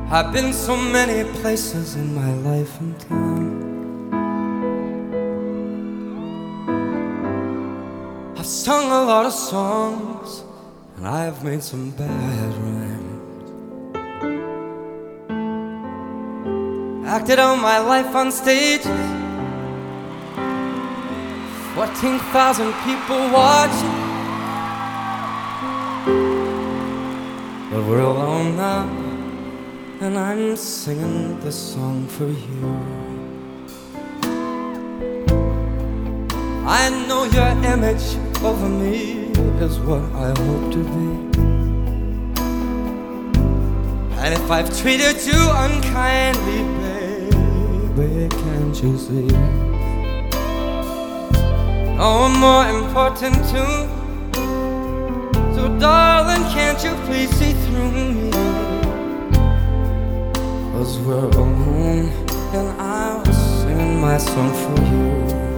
I've been so many places in my life and time. I've sung a lot of songs, and I've made some bad rhymes. Acted out my life on stage, 14,000 people watching. But we're alone now, and I'm singing this song for you. I know your image over me is what I hope to be. And if I've treated you unkindly, baby, can't you see? Oh, I'm more important too. So darling, can't you please see through me? 'Cause we're alone, and I was singing my song for you.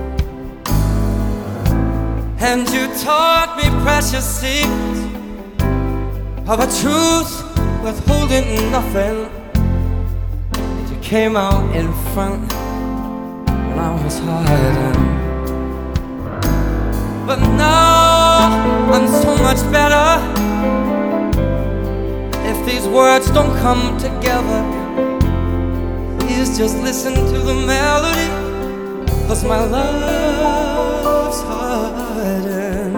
And you taught me precious secrets of a truth withholding nothing. You came out in front when I was hiding. But now I'm so much better. If these words don't come together, please just listen to the melody, 'cause my love's hiding.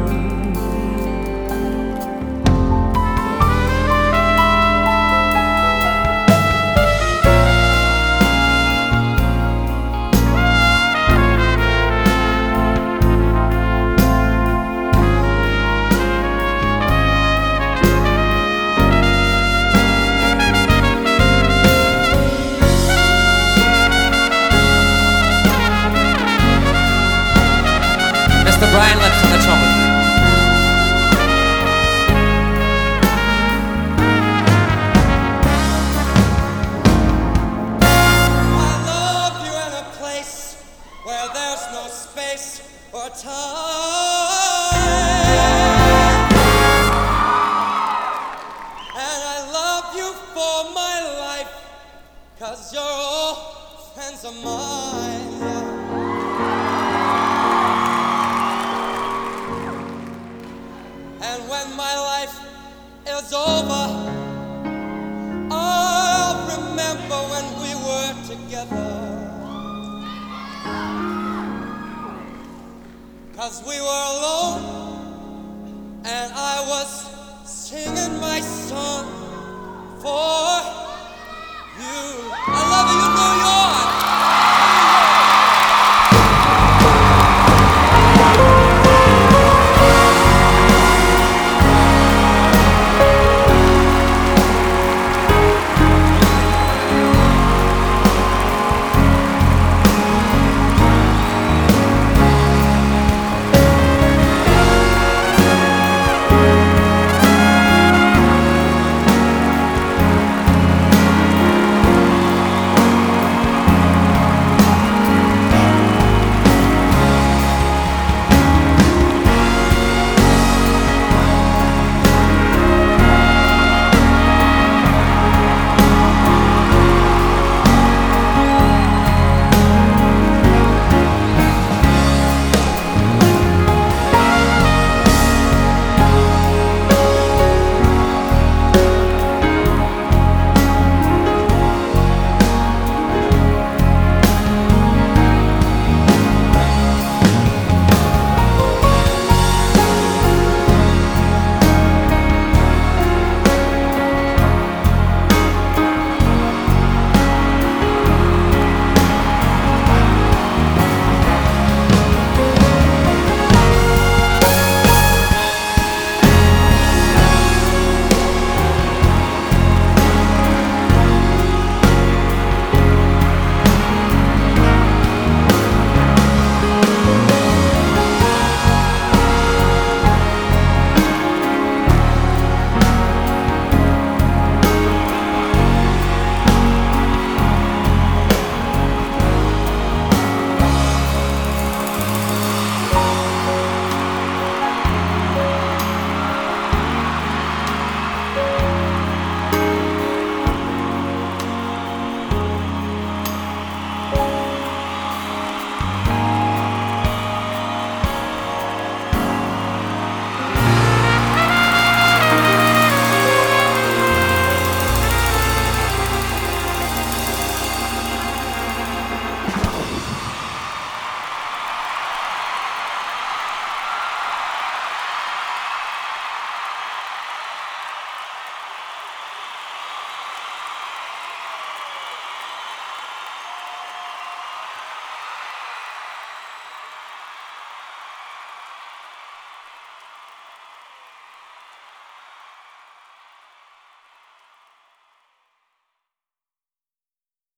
Mr. Brian Lips on the trumpet. I love you in a place where there's no space or time. And I love you for my life, 'cause you're all friends of mine. And when my life is over, I'll remember when we were together. 'Cause we were alone, and I was singing my song for